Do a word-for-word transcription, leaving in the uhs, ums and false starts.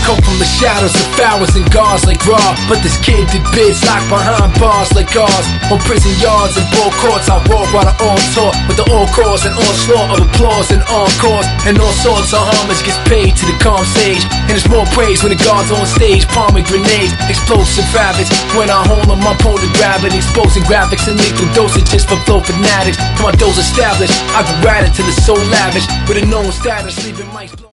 come from the shadows of pharaohs and guards like Ra, but this kid did bids locked behind bars like ours. On prison yards and ball courts, I walk while I all talk with the all cause and onslaught of applause and encores, and all sorts of homage gets paid to the calm sage. And there's more praise when the guards on stage palming grenades, explosive rabbits when I hold on my pole to grab it, exposing graphics and lethal dosages for flow fanatics. For my dose established, I go at it till it's so lavish with a known status, leaving mics.